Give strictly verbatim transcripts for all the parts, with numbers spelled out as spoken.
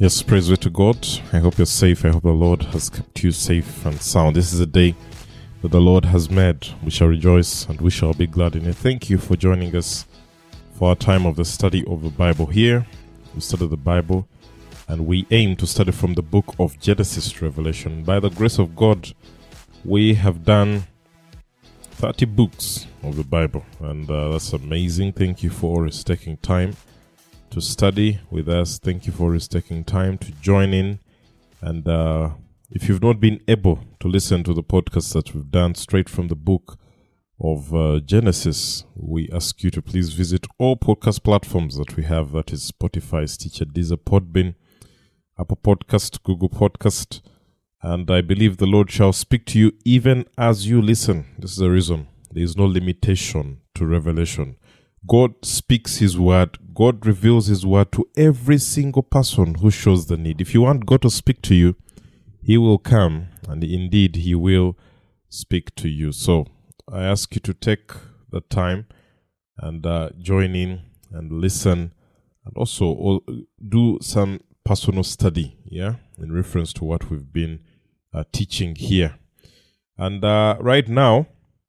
Yes, praise be to God. I hope you're safe. I hope the Lord has kept you safe and sound. This is a day that the Lord has made. We shall rejoice and we shall be glad in it. Thank you for joining us for our time of the study of the Bible. Here, we study the Bible and we aim to study from the book of Genesis to Revelation. By the grace of God, we have done thirty books of the Bible, and uh, that's amazing. Thank you for always taking time to study with us. Thank you for always taking time to join in. And uh, if you've not been able to listen to the podcast that we've done straight from the book of uh, Genesis, we ask you to please visit all podcast platforms that we have. That is Spotify, Stitcher, Deezer, Podbean, Apple Podcast, Google Podcast. And I believe the Lord shall speak to you even as you listen. This is the reason. There is no limitation to revelation. God speaks His word. God reveals His word to every single person who shows the need. If you want God to speak to you, He will come, and indeed He will speak to you. So I ask you to take the time and uh, join in and listen, and also do some personal study, yeah, in reference to what we've been uh, teaching here. And uh, right now,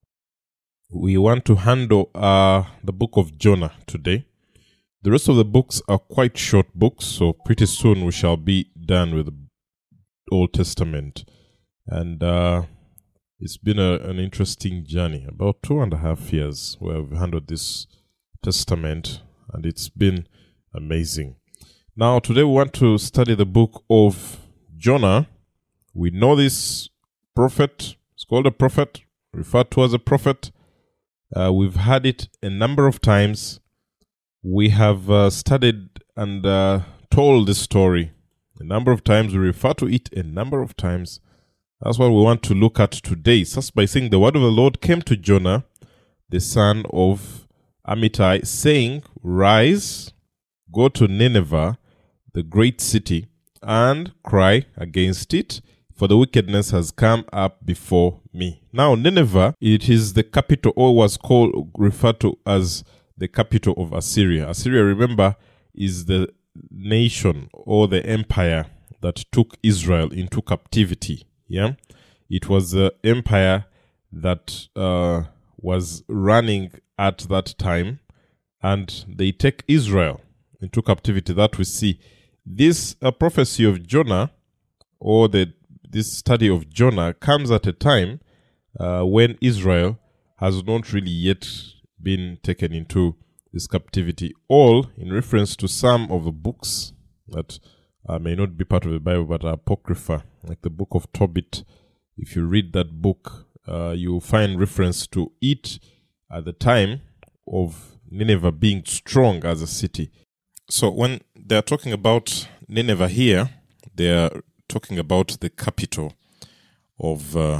we want to handle uh, the book of Jonah today. The rest of the books are quite short books, so pretty soon we shall be done with the Old Testament. And uh, it's been a, an interesting journey, about two and a half years where we've handled this Testament, and it's been amazing. Now, today we want to study the book of Jonah. We know this prophet. It's called a prophet, referred to as a prophet. Uh, we've had it a number of times. We have uh, studied and uh, told this story a number of times. We refer to it a number of times. That's what we want to look at today. Just by saying, the word of the Lord came to Jonah, the son of Amittai, saying, "Rise, go to Nineveh, the great city, and cry against it, for the wickedness has come up before me." Now, Nineveh, it is the capital, or was called, referred to as the capital of Assyria. Assyria, remember, is the nation or the empire that took Israel into captivity. Yeah, it was the empire that uh, was running at that time, and they take Israel into captivity. That we see. This uh, prophecy of Jonah, or the this study of Jonah, comes at a time uh, when Israel has not really yet been taken into this captivity. All in reference to some of the books that uh, may not be part of the Bible but are apocrypha, like the book of Tobit. If you read that book, uh, you will find reference to it at the time of Nineveh being strong as a city. So when they are talking about Nineveh here, they are talking about the capital of uh,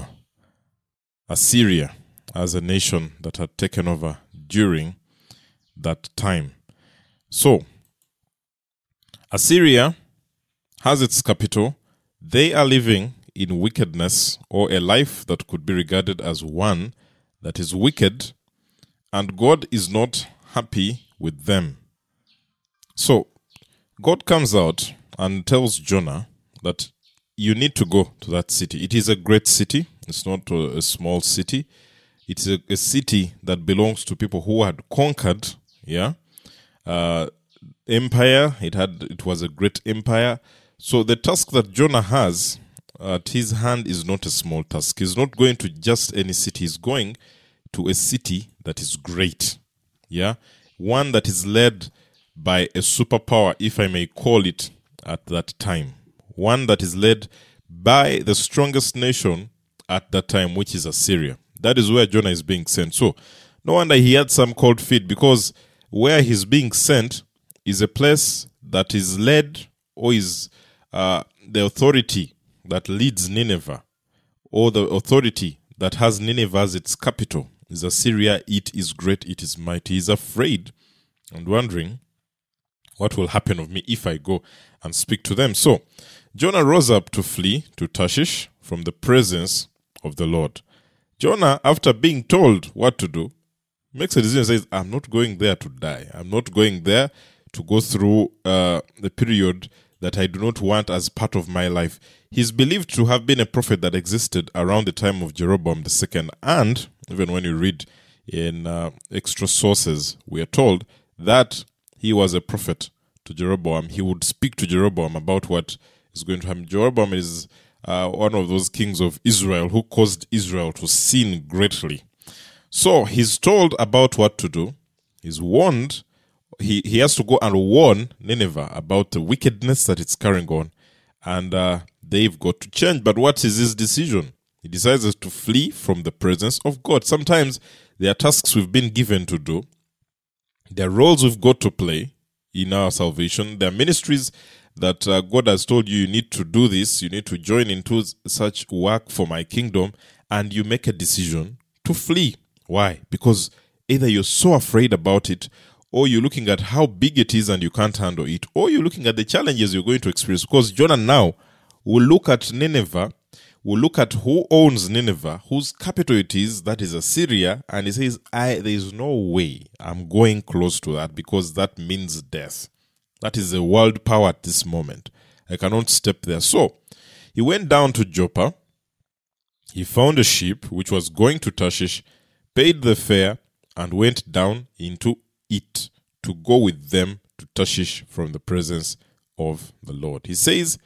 Assyria as a nation that had taken over during that time. So, Assyria has its capital. They are living in wickedness, or a life that could be regarded as one that is wicked, and God is not happy with them. So, God comes out and tells Jonah that you need to go to that city. It is a great city. It's not a, a small city. It's a, a city that belongs to people who had conquered, yeah, uh, empire. It had, it was a great empire. So the task that Jonah has at his hand is not a small task. He's not going to just any city. He's going to a city that is great, yeah, one that is led by a superpower, if I may call it, at that time. One that is led by the strongest nation at that time, which is Assyria. That is where Jonah is being sent. So, no wonder he had some cold feet, because where he's being sent is a place that is led, or is uh, the authority that leads Nineveh, or the authority that has Nineveh as its capital, is Assyria. It is great, it is mighty. He's afraid and wondering, what will happen of me if I go and speak to them? So, Jonah rose up to flee to Tarshish from the presence of the Lord. Jonah, after being told what to do, makes a decision and says, I'm not going there to die. I'm not going there to go through uh, the period that I do not want as part of my life. He's believed to have been a prophet that existed around the time of Jeroboam the second, and even when you read in uh, extra sources, we are told that he was a prophet to Jeroboam. He would speak to Jeroboam about what is going to happen. Jeroboam is uh, one of those kings of Israel who caused Israel to sin greatly. So he's told about what to do. He's warned. He, he has to go and warn Nineveh about the wickedness that it's carrying on. And uh, they've got to change. But what is his decision? He decides to flee from the presence of God. Sometimes there are tasks we've been given to do. There are roles we've got to play in our salvation. There are ministries that uh, God has told you, you need to do this. You need to join into such work for my kingdom. And you make a decision to flee. Why? Because either you're so afraid about it, or you're looking at how big it is and you can't handle it, or you're looking at the challenges you're going to experience. Because Jonah now will look at Nineveh, will look at who owns Nineveh, whose capital it is, that is Assyria, and he says, I, there is no way I'm going close to that, because that means death. That is a world power at this moment. I cannot step there. So he went down to Joppa. He found a ship which was going to Tarshish, paid the fare, and went down into it to go with them to Tarshish from the presence of the Lord. He says,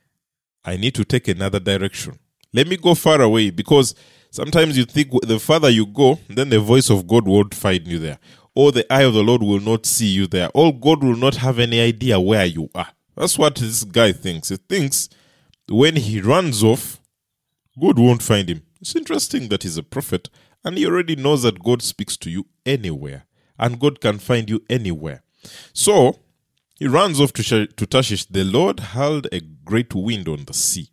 I need to take another direction. Let me go far away, because sometimes you think the farther you go, then the voice of God won't find you there, or the eye of the Lord will not see you there, or God will not have any idea where you are. That's what this guy thinks. He thinks when he runs off, God won't find him. It's interesting that he's a prophet, and he already knows that God speaks to you anywhere, and God can find you anywhere. So he runs off to, to Tarshish. The Lord hurled a great wind on the sea.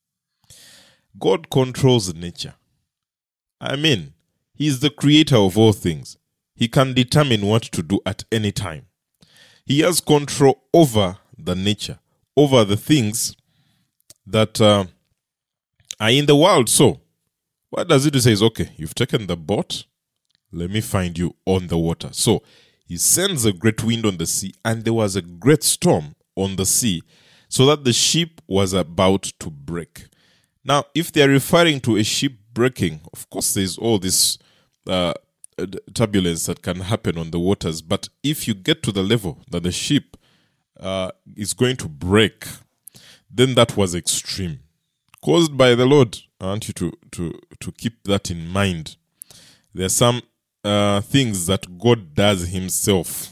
God controls nature. I mean, he is the creator of all things. He can determine what to do at any time. He has control over the nature, over the things that uh, are in the world. So, what does it do? He says, okay, you've taken the boat, let me find you on the water. So, he sends a great wind on the sea, and there was a great storm on the sea, so that the ship was about to break. Now, if they are referring to a ship breaking, of course, there's all this uh, turbulence that can happen on the waters. But if you get to the level that the ship uh, is going to break, then that was extreme, caused by the Lord. I want you to, to, to keep that in mind. There are some uh, things that God does himself.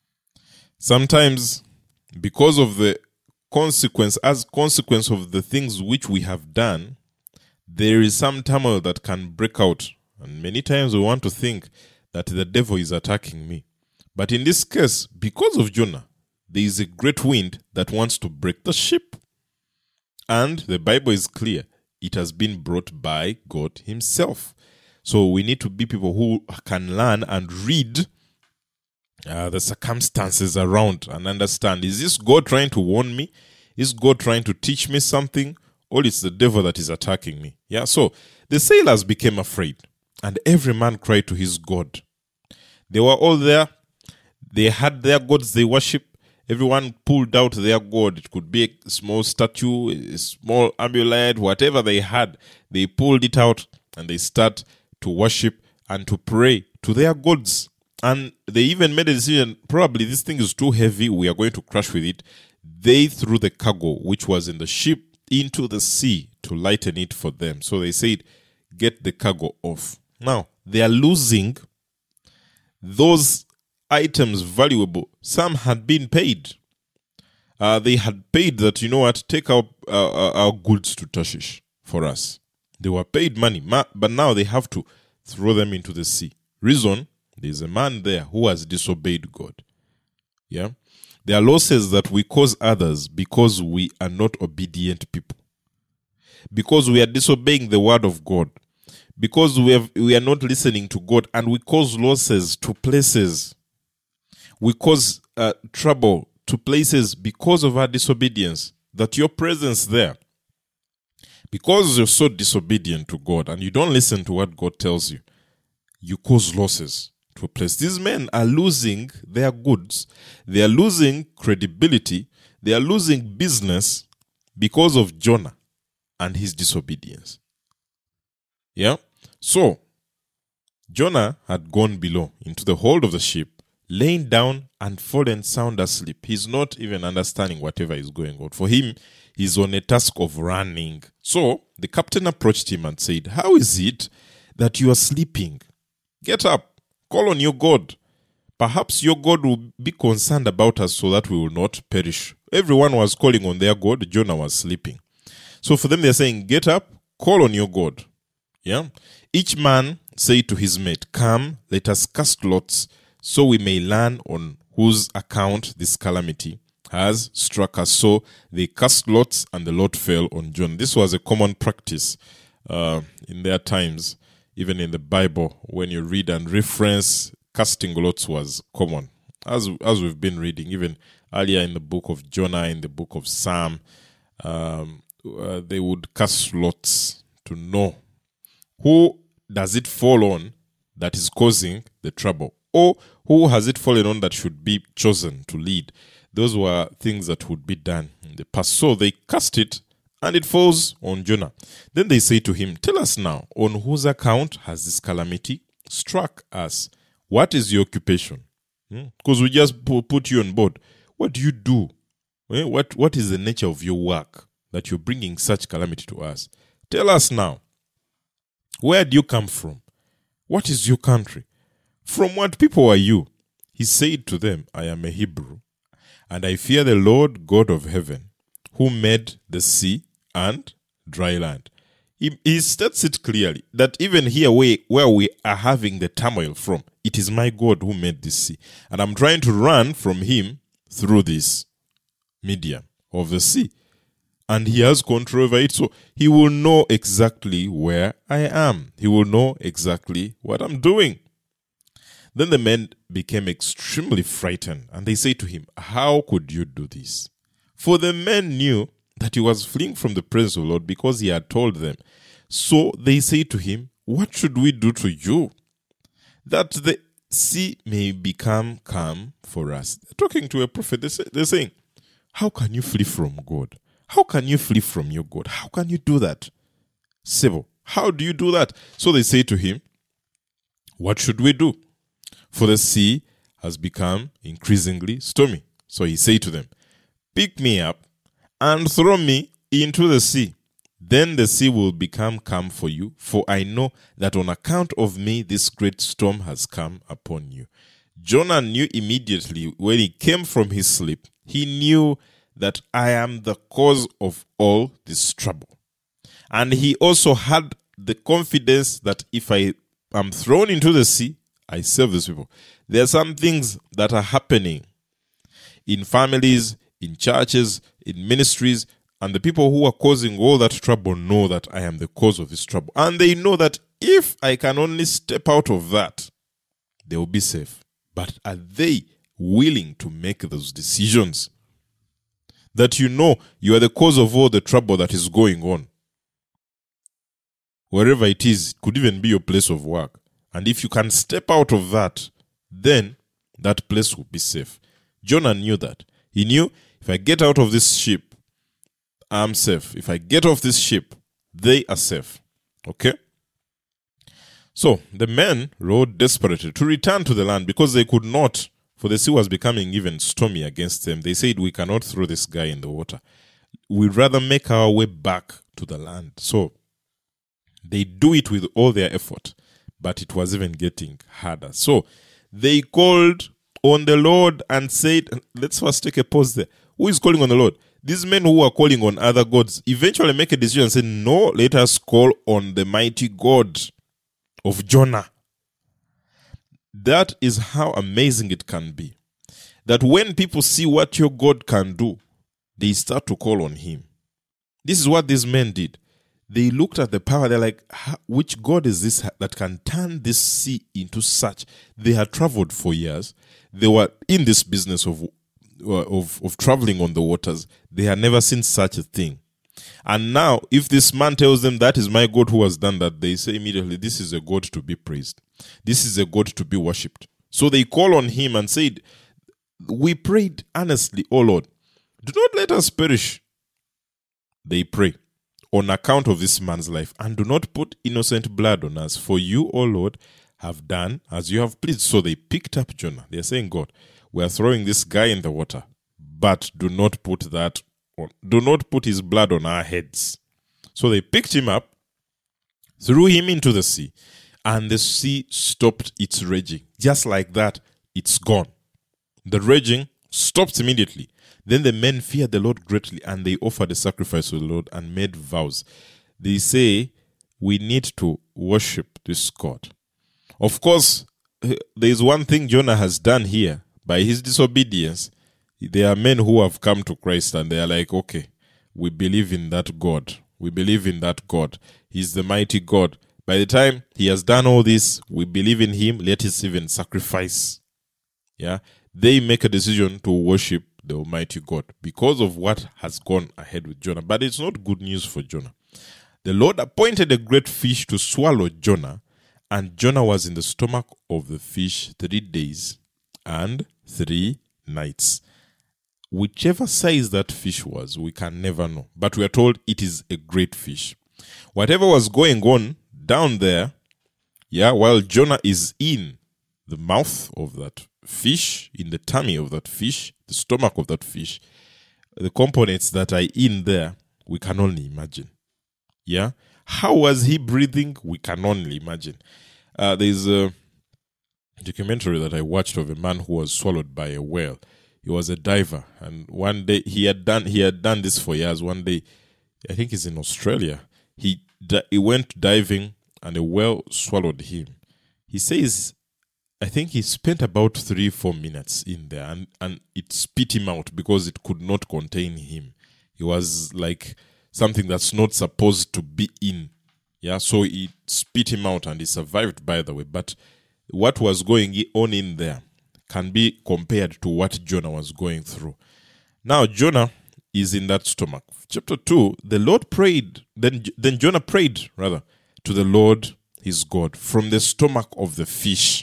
Sometimes, because of the consequence, as consequence of the things which we have done, there is some turmoil that can break out. And many times we want to think that the devil is attacking me. But in this case, because of Jonah, there is a great wind that wants to break the ship. And the Bible is clear. It has been brought by God himself. So we need to be people who can learn and read uh, the circumstances around and understand, is this God trying to warn me? Is God trying to teach me something? Or it's the devil that is attacking me? Yeah. So the sailors became afraid, and every man cried to his God. They were all there. They had their gods they worship. Everyone pulled out their god. It could be a small statue, a small amulet, whatever they had. They pulled it out and they start to worship and to pray to their gods. And they even made a decision, probably this thing is too heavy, we are going to crash with it. They threw the cargo, which was in the ship, into the sea to lighten it for them. So they said, get the cargo off. Now, they are losing those items valuable. Some had been paid. Uh, they had paid that, you know what, take our, uh, our goods to Tarshish for us. They were paid money, but now they have to throw them into the sea. Reason, there's a man there who has disobeyed God. Yeah. There are losses that we cause others because we are not obedient people. Because we are disobeying the word of God. Because we have, we are not listening to God, and we cause losses to places. We cause uh, trouble to places because of our disobedience. That your presence there, because you're so disobedient to God and you don't listen to what God tells you, you cause losses to a place. These men are losing their goods. They are losing credibility. they are losing business because of Jonah and his disobedience. Yeah? So, Jonah had gone below into the hold of the ship, laying down and fallen sound asleep. He's not even understanding whatever is going on. For him, he's on a task of running. So, the captain approached him and said, "How is it that you are sleeping? Get up, call on your God. Perhaps your God will be concerned about us so that we will not perish." Everyone was calling on their God. Jonah was sleeping. So for them, they're saying, "Get up, call on your God." Yeah. Each man said to his mate, "Come, let us cast lots so we may learn on whose account this calamity has struck us." So they cast lots and the lot fell on Jonah. This was a common practice uh, in their times. Even in the Bible, when you read and reference, casting lots was common. As as we've been reading, even earlier in the book of Jonah, in the book of Psalm, um, uh, they would cast lots to know who does it fall on that is causing the trouble, or who has it fallen on that should be chosen to lead. Those were things that would be done in the past. So they cast it, and it falls on Jonah. Then they say to him, "Tell us now, on whose account has this calamity struck us? What is your occupation? Because hmm? we just put you on board. What do you do? Eh? What What is the nature of your work that you're bringing such calamity to us? Tell us now. Where do you come from? What is your country? From what people are you?" He said to them, "I am a Hebrew, and I fear the Lord God of heaven, who made the sea and dry land." He, he states it clearly that even here where, where we are having the turmoil from, it is my God who made this sea. And I'm trying to run from him through this medium of the sea. And he has control over it. So he will know exactly where I am. He will know exactly what I'm doing. Then the men became extremely frightened. And they say to him, "How could you do this?" For the men knew that he was fleeing from the presence of the Lord because he had told them. So they say to him, "What should we do to you that the sea may become calm for us?" They're talking to a prophet. They say, they're saying, "How can you flee from God? How can you flee from your God? How can you do that? Sebo, how do you do that?" So they say to him, "What should we do? For the sea has become increasingly stormy." So he said to them, "Pick me up and throw me into the sea. Then the sea will become calm for you, for I know that on account of me this great storm has come upon you." Jonah knew immediately when he came from his sleep, he knew that I am the cause of all this trouble. And he also had the confidence that if I am thrown into the sea, I save these people. There are some things that are happening in families, in churches, in ministries, and the people who are causing all that trouble know that I am the cause of this trouble. And they know that if I can only step out of that, they will be safe. But are they willing to make those decisions? That you know you are the cause of all the trouble that is going on. Wherever it is, it could even be your place of work. And if you can step out of that, then that place will be safe. Jonah knew that. He knew, if I get out of this ship, I'm safe. If I get off this ship, they are safe. Okay? So the men rowed desperately to return to the land because they could not, for the sea was becoming even stormy against them. They said, "We cannot throw this guy in the water. We'd rather make our way back to the land." So they do it with all their effort, but it was even getting harder. So they called on the Lord and said, let's first take a pause there. Who is calling on the Lord? These men who are calling on other gods eventually make a decision and say, "No, let us call on the mighty God of Jonah." That is how amazing it can be. That when people see what your God can do, they start to call on him. This is what these men did. They looked at the power. They're like, which God is this that can turn this sea into such? They had traveled for years. They were in this business of, of, of traveling on the waters. They had never seen such a thing. And now, if this man tells them that is my God who has done that, they say immediately, this is a God to be praised. This is a God to be worshipped. So they call on him and said, "We prayed earnestly, O Lord, Do not let us perish, they pray, on account of this man's life, and do not put innocent blood on us. For you, O Lord, have done as you have pleased. So they picked up Jonah. They are saying, God, we are throwing this guy in the water, but do not put that on, do not put his blood on our heads. So they picked him up, threw him into the sea, and the sea stopped its raging. Just like that, it's gone. The raging stopped immediately. Then the men feared the Lord greatly, and they offered a sacrifice to the Lord and made vows. They say, we need to worship this God. Of course, there is one thing Jonah has done here. By his disobedience, there are men who have come to Christ, and they are like, okay, we believe in that God. We believe in that God. He's the mighty God. By the time he has done all this, we believe in him. Let us even sacrifice. Yeah, they make a decision to worship the Almighty God because of what has gone ahead with Jonah. But it's not good news for Jonah. The Lord appointed a great fish to swallow Jonah, and Jonah was in the stomach of the fish three days and three nights. Whichever size that fish was, we can never know. But we are told it is a great fish. Whatever was going on down there, yeah, while Jonah is in the mouth of that fish, in the tummy of that fish, the stomach of that fish, the components that are in there, we can only imagine. Yeah? How was he breathing? We can only imagine. Uh, there's a documentary that I watched of a man who was swallowed by a whale. He was a diver, and one day he had done he had done this for years. One day, I think it's in Australia, he he went diving and a whale swallowed him. He says, I think he spent about three, four minutes in there, and, and it spit him out because it could not contain him. He was like something that's not supposed to be in. Yeah, so it spit him out, and he survived, by the way. But what was going on in there can be compared to what Jonah was going through. Now, Jonah is in that stomach. Chapter two, the Lord prayed, then, then Jonah prayed, rather, to the Lord his God from the stomach of the fish.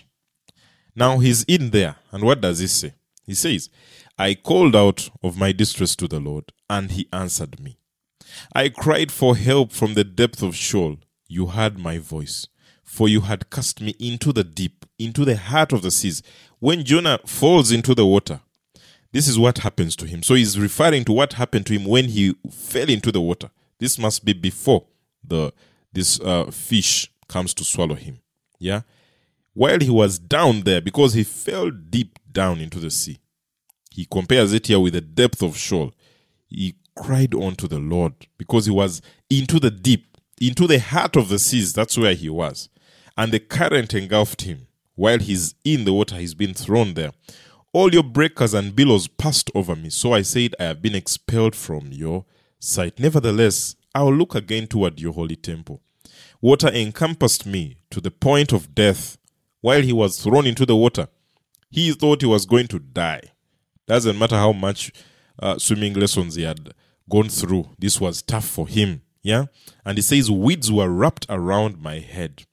Now, he's in there, and what does he say? He says, I called out of my distress to the Lord, and he answered me. I cried for help from the depth of Sheol. You heard my voice, for you had cast me into the deep, into the heart of the seas. When Jonah falls into the water, this is what happens to him. So he's referring to what happened to him when he fell into the water. This must be before the this uh, fish comes to swallow him. Yeah, while he was down there, because he fell deep down into the sea. He compares it here with the depth of Sheol. He cried unto the Lord because he was into the deep, into the heart of the seas. That's where he was. And the current engulfed him. While he's in the water, he's been thrown there. All your breakers and billows passed over me. So I said, I have been expelled from your sight. Nevertheless, I will look again toward your holy temple. Water encompassed me to the point of death. While he was thrown into the water, he thought he was going to die. Doesn't matter how much uh, swimming lessons he had gone through. This was tough for him. Yeah. And he says, weeds were wrapped around my head.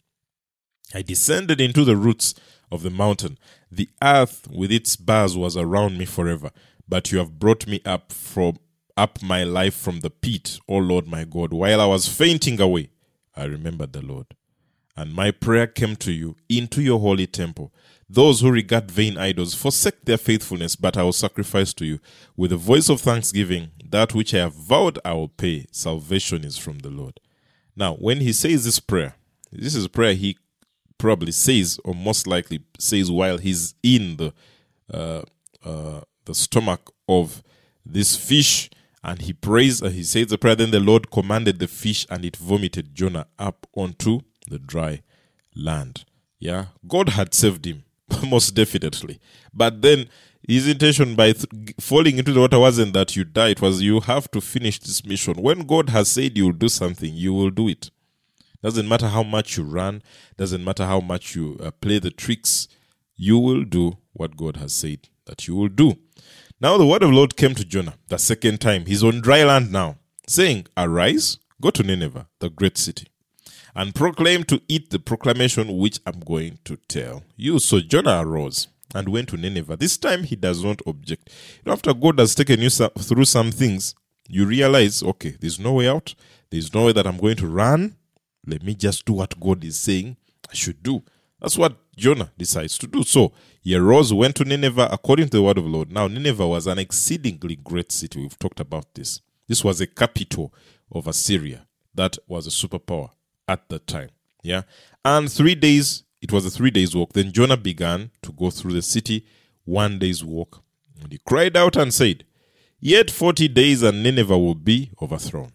I descended into the roots of the mountain. The earth with its bars was around me forever. But you have brought me up from up my life from the pit, O Lord my God. While I was fainting away, I remembered the Lord. And my prayer came to you into your holy temple. Those who regard vain idols forsake their faithfulness, but I will sacrifice to you. With a voice of thanksgiving, that which I have vowed I will pay. Salvation is from the Lord. Now, when he says this prayer, this is a prayer he probably says, or most likely says, while he's in the uh, uh, the stomach of this fish, and he prays, and he says the prayer. Then the Lord commanded the fish, and it vomited Jonah up onto the dry land. Yeah, God had saved him, most definitely. But then his intention by th- falling into the water wasn't that you die. It was you have to finish this mission. When God has said you will do something, you will do it. Doesn't matter how much you run. Doesn't matter how much you uh, play the tricks. You will do what God has said that you will do. Now the word of the Lord came to Jonah the second time. He's on dry land now, saying, arise, go to Nineveh, the great city, and proclaim to it the proclamation which I'm going to tell you. So Jonah arose and went to Nineveh. This time he does not object. You know, after God has taken you through some things, you realize, okay, there's no way out. There's no way that I'm going to run. Let me just do what God is saying I should do. That's what Jonah decides to do. So he arose, went to Nineveh according to the word of the Lord. Now Nineveh was an exceedingly great city. We've talked about this. This was a capital of Assyria. That was a superpower at the time. Yeah. And three days, it was a three days walk. Then Jonah began to go through the city, one day's walk. And he cried out and said, yet forty days and Nineveh will be overthrown.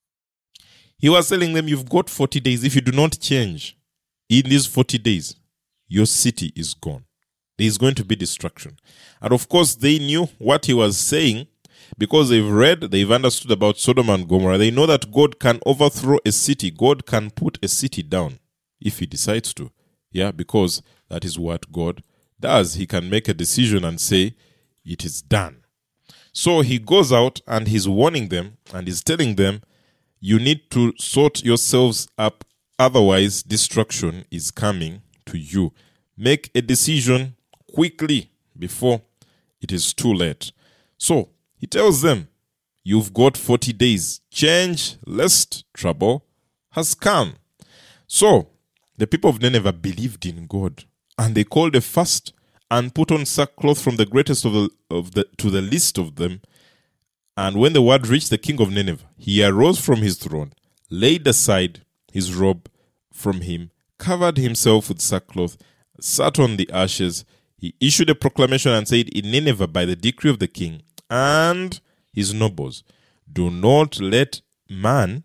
He was telling them, you've got forty days. If you do not change in these forty days, your city is gone. There is going to be destruction. And of course, they knew what he was saying because they've read, they've understood about Sodom and Gomorrah. They know that God can overthrow a city. God can put a city down if he decides to. Yeah, because that is what God does. He can make a decision and say, it is done. So he goes out and he's warning them and he's telling them, you need to sort yourselves up, otherwise destruction is coming to you. Make a decision quickly before it is too late. So he tells them, you've got forty days. Change lest trouble has come. So the people of Nineveh believed in God and they called a fast and put on sackcloth from the greatest of the, of the to the least of them. And when the word reached the king of Nineveh, he arose from his throne, laid aside his robe from him, covered himself with sackcloth, sat on the ashes. He issued a proclamation and said, in Nineveh, by the decree of the king and his nobles, do not let man.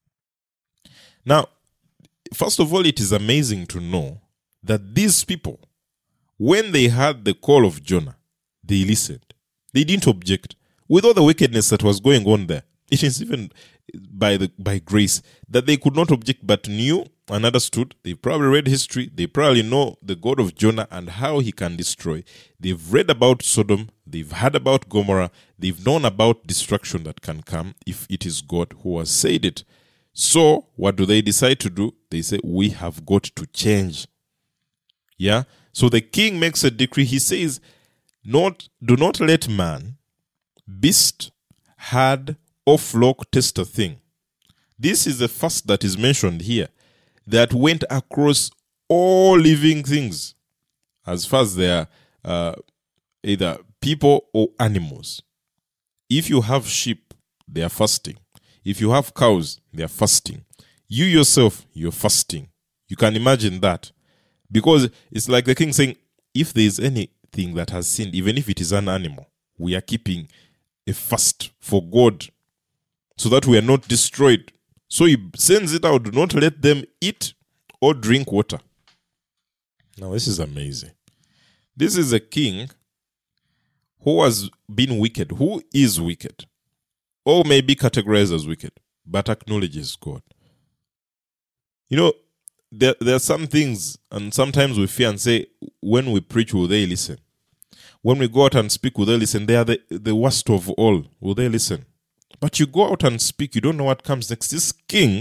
Now, first of all, it is amazing to know that these people, when they heard the call of Jonah, they listened. They didn't object. With all the wickedness that was going on there, it is even by the by grace that they could not object but knew and understood. They probably read history. They probably know the God of Jonah and how he can destroy. They've read about Sodom. They've heard about Gomorrah. They've known about destruction that can come if it is God who has said it. So what do they decide to do? They say, we have got to change. Yeah. So the king makes a decree. He says, not do not let man, beast, herd, or flock taste a thing. This is the first that is mentioned here, that went across all living things, as far as they are uh, either people or animals. If you have sheep, they are fasting. If you have cows, they are fasting. You yourself, you're fasting. You can imagine that. Because it's like the king saying, if there is anything that has sinned, even if it is an animal, we are keeping a fast for God so that we are not destroyed. So he sends it out. Do not let them eat or drink water. Now, this is amazing. This is a king who has been wicked, who is wicked, or may be categorized as wicked, but acknowledges God. You know, there, there are some things, and sometimes we fear and say, when we preach, will they listen? When we go out and speak, will they listen? They are the, the worst of all. Will they listen? But you go out and speak, you don't know what comes next. This king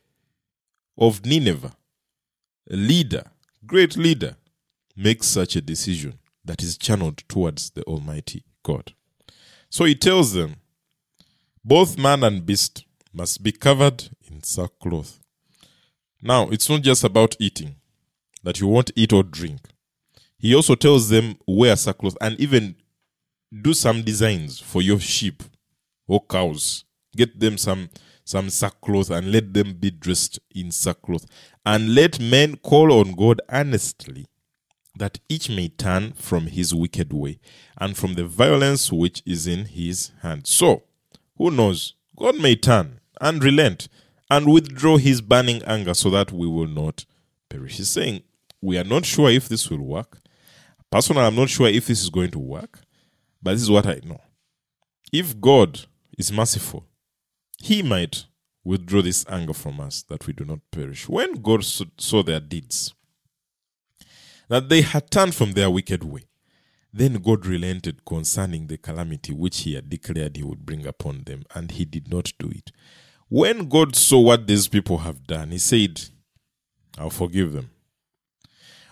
of Nineveh, a leader, great leader, makes such a decision that is channeled towards the Almighty God. So he tells them, both man and beast must be covered in sackcloth. Now, it's not just about eating, that you won't eat or drink. He also tells them wear sackcloth and even do some designs for your sheep or cows. Get them some, some sackcloth and let them be dressed in sackcloth. And let men call on God earnestly, that each may turn from his wicked way and from the violence which is in his hand. So, who knows? God may turn and relent and withdraw his burning anger so that we will not perish. He's saying, we are not sure if this will work. Personally, I'm not sure if this is going to work, but this is what I know. If God is merciful, he might withdraw this anger from us that we do not perish. When God saw their deeds, that they had turned from their wicked way, then God relented concerning the calamity which he had declared he would bring upon them, and he did not do it. When God saw what these people have done, he said, I'll forgive them.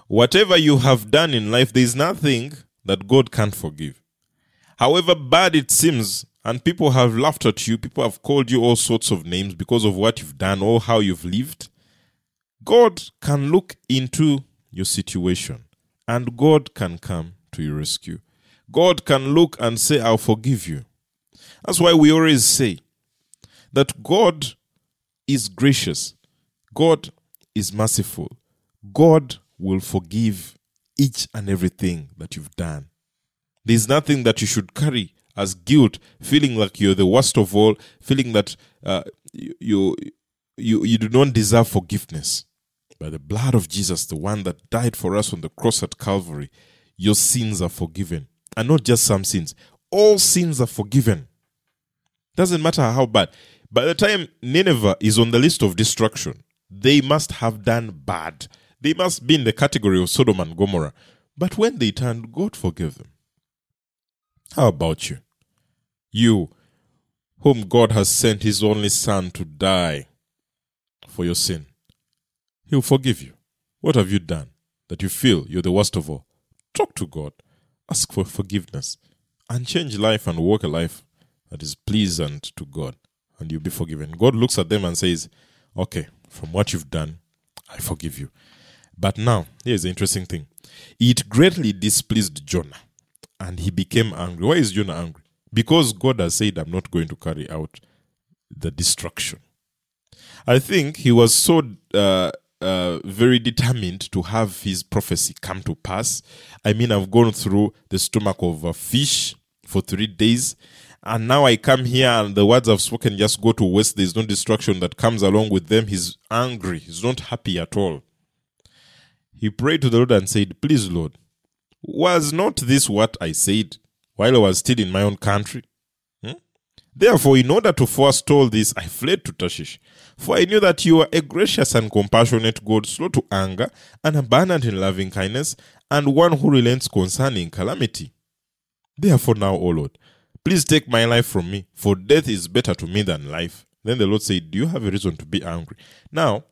Whatever you have done in life, there is nothing that God can't forgive. However bad it seems, and people have laughed at you, people have called you all sorts of names because of what you've done or how you've lived, God can look into your situation and God can come to your rescue. God can look and say, I'll forgive you. That's why we always say that God is gracious. God is merciful. God will forgive each and everything that you've done. There's nothing that you should carry as guilt, feeling like you're the worst of all, feeling that uh, you, you, you, you do not deserve forgiveness. By the blood of Jesus, the one that died for us on the cross at Calvary, your sins are forgiven. And not just some sins. All sins are forgiven. Doesn't matter how bad. By the time Nineveh is on the list of destruction, they must have done bad. They must be in the category of Sodom and Gomorrah. But when they turned, God forgave them. How about you? You, whom God has sent his only son to die for your sin. He'll forgive you. What have you done that you feel you're the worst of all? Talk to God. Ask for forgiveness. And change life and walk a life that is pleasant to God. And you'll be forgiven. God looks at them and says, okay, from what you've done, I forgive you. But now, here's the interesting thing. It greatly displeased Jonah. And he became angry. Why is Jonah angry? Because God has said, I'm not going to carry out the destruction. I think he was so uh, uh, very determined to have his prophecy come to pass. I mean, I've gone through the stomach of a fish for three days. And now I come here and the words I've spoken just go to waste. There's no destruction that comes along with them. He's angry. He's not happy at all. He prayed to the Lord and said, please, Lord, was not this what I said while I was still in my own country? Hmm? Therefore, in order to forestall this, I fled to Tarshish. For I knew that you are a gracious and compassionate God, slow to anger, and abundant in loving kindness, and one who relents concerning calamity. Therefore now, O Lord, please take my life from me, for death is better to me than life. Then the Lord said, do you have a reason to be angry? Now,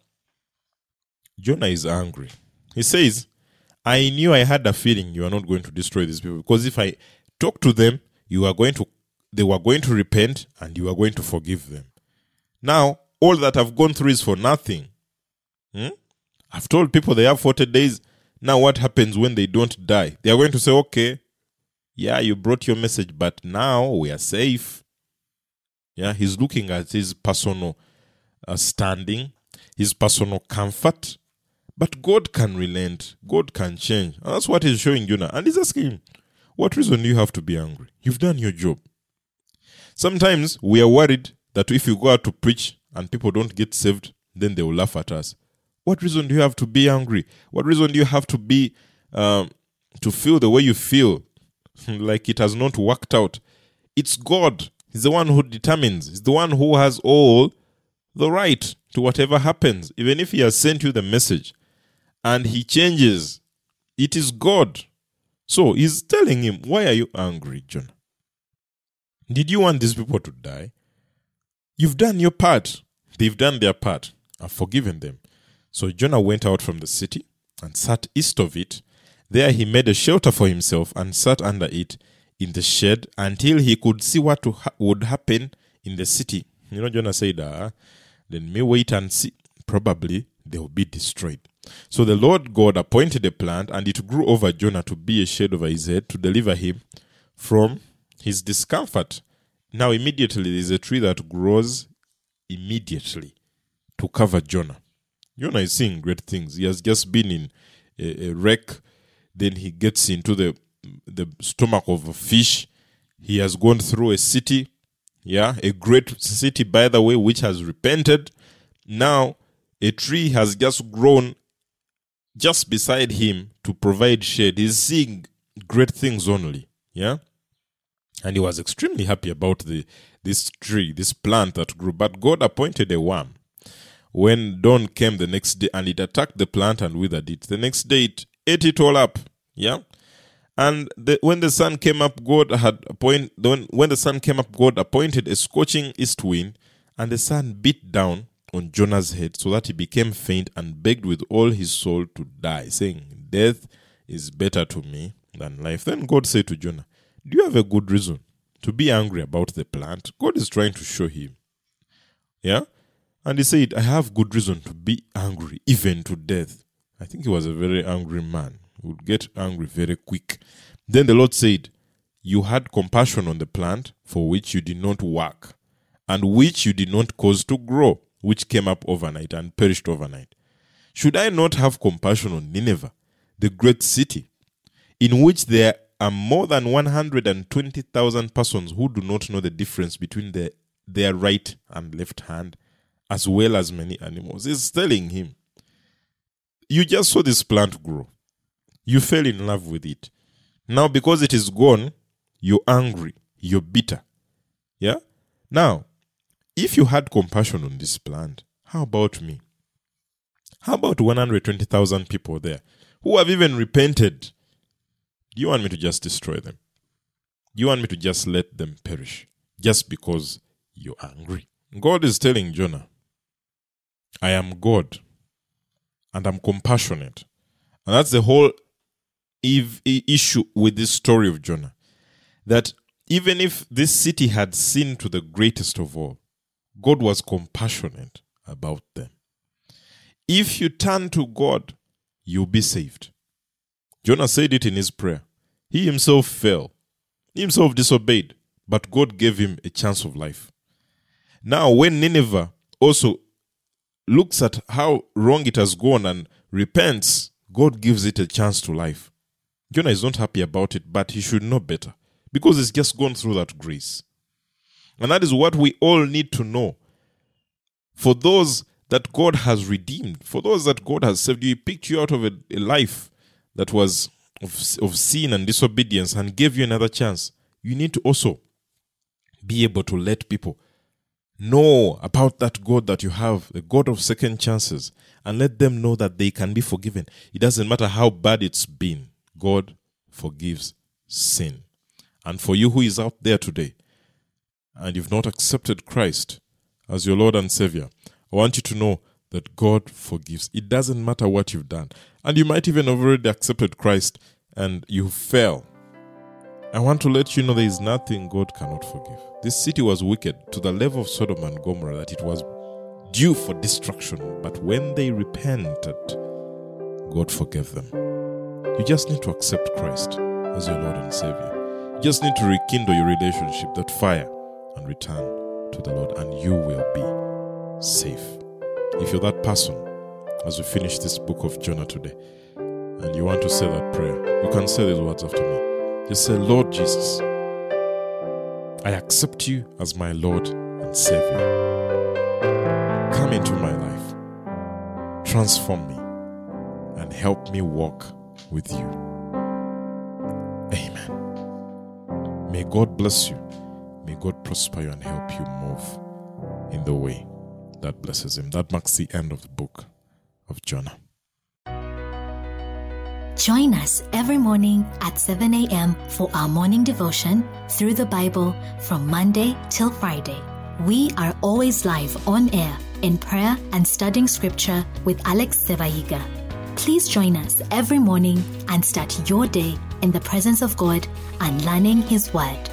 Jonah is angry. He says, I knew I had a feeling you are not going to destroy these people, because if I talk to them, you are going to, they were going to repent and you are going to forgive them. Now, all that I've gone through is for nothing. Hmm? I've told people they have forty days. Now what happens when they don't die? They are going to say, okay, yeah, you brought your message, but now we are safe. Yeah, he's looking at his personal uh, standing, his personal comfort. But God can relent. God can change. And that's what he's showing Jonah. And he's asking him, what reason do you have to be angry? You've done your job. Sometimes we are worried that if you go out to preach and people don't get saved, then they will laugh at us. What reason do you have to be angry? What reason do you have to be, um, to feel the way you feel, like it has not worked out? It's God. He's the one who determines. He's the one who has all the right to whatever happens. Even if he has sent you the message and he changes, it is God. So he's telling him, why are you angry, Jonah? Did you want these people to die? You've done your part. They've done their part. I've forgiven them. So Jonah went out from the city and sat east of it. There he made a shelter for himself and sat under it in the shed until he could see what to ha- would happen in the city. You know, Jonah said, ah, then me wait and see. Probably they will be destroyed. So the Lord God appointed a plant, and it grew over Jonah to be a shade over his head, to deliver him from his discomfort. Now immediately there is a tree that grows immediately to cover Jonah. Jonah is seeing great things. He has just been in a, a wreck. Then he gets into the, the stomach of a fish. He has gone through a city. Yeah, a great city, by the way, which has repented. Now, a tree has just grown just beside him to provide shade. He's seeing great things only. Yeah. And he was extremely happy about the this tree, this plant that grew. But God appointed a worm. When dawn came the next day, and it attacked the plant and withered it. The next day, it ate it all up. Yeah. And the, when the sun came up, God had appointed. When, when the sun came up, God appointed a scorching east wind, and the sun beat down on Jonah's head, so that he became faint and begged with all his soul to die, saying, death is better to me than life. Then God said to Jonah, do you have a good reason to be angry about the plant? God is trying to show him. Yeah? And he said, I have good reason to be angry, even to death. I think he was a very angry man. He would get angry very quick. Then the Lord said, you had compassion on the plant for which you did not work, and which you did not cause to grow, which came up overnight and perished overnight. Should I not have compassion on Nineveh, the great city, in which there are more than one hundred twenty thousand persons who do not know the difference between the, their right and left hand, as well as many animals? He's telling him, you just saw this plant grow. You fell in love with it. Now, because it is gone, you're angry. You're bitter. Yeah? Now, if you had compassion on this plant, how about me? How about one hundred twenty thousand people there who have even repented? Do you want me to just destroy them? Do you want me to just let them perish just because you're angry? God is telling Jonah, I am God and I'm compassionate. And that's the whole Eve issue with this story of Jonah. That even if this city had sinned to the greatest of all, God was compassionate about them. If you turn to God, you'll be saved. Jonah said it in his prayer. He himself fell. He himself disobeyed, but God gave him a chance of life. Now, when Nineveh also looks at how wrong it has gone and repents, God gives it a chance to life. Jonah is not happy about it, but he should know better because it's just gone through that grace. And that is what we all need to know. For those that God has redeemed, for those that God has saved, He picked you out of a, a life that was of, of sin and disobedience and gave you another chance. You need to also be able to let people know about that God that you have, the God of second chances, and let them know that they can be forgiven. It doesn't matter how bad it's been. God forgives sin. And for you who is out there today and you've not accepted Christ as your Lord and Savior, I want you to know that God forgives. It doesn't matter what you've done. And you might even have already accepted Christ and you fell. I want to let you know there is nothing God cannot forgive. This city was wicked to the level of Sodom and Gomorrah that it was due for destruction. But when they repented, God forgave them. You just need to accept Christ as your Lord and Savior. You just need to rekindle your relationship, that fire, and return to the Lord, and you will be safe. If you're that person, as we finish this book of Jonah today, and you want to say that prayer, you can say these words after me. Just say, Lord Jesus, I accept you as my Lord and Savior. Come into my life, transform me, and help me walk with you. Amen. May God bless you. May God prosper you and help you move in the way that blesses Him. That marks the end of the book of Jonah. Join us every morning at seven a.m. for our morning devotion through the Bible from Monday till Friday. We are always live on air in prayer and studying scripture with Alex Sevaiga. Please join us every morning and start your day in the presence of God and learning His Word.